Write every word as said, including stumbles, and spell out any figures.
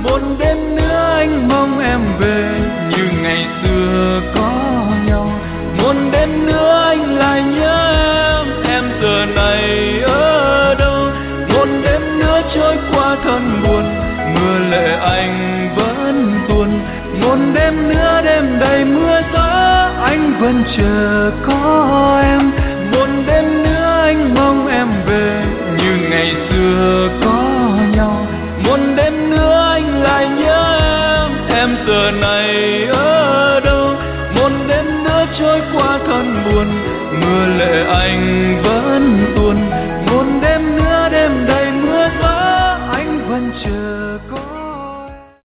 Một đêm nữa anh mong em về như ngày xưa có nhau. Một đêm nữa anh lại nhớ em, em giờ này ở đâu? Một đêm nữa trôi qua thân buồn, mưa lệ anh vẫn tuôn. Một đêm nữa đêm đầy mưa gió, anh vẫn chờ có em. Một đêm nữa anh mong em về như ngày xưa có nhau. Một đêm nữa anh lại nhớ em, em giờ này ở đâu? Một đêm nữa trôi qua thân buồn, mưa lệ anh vẫn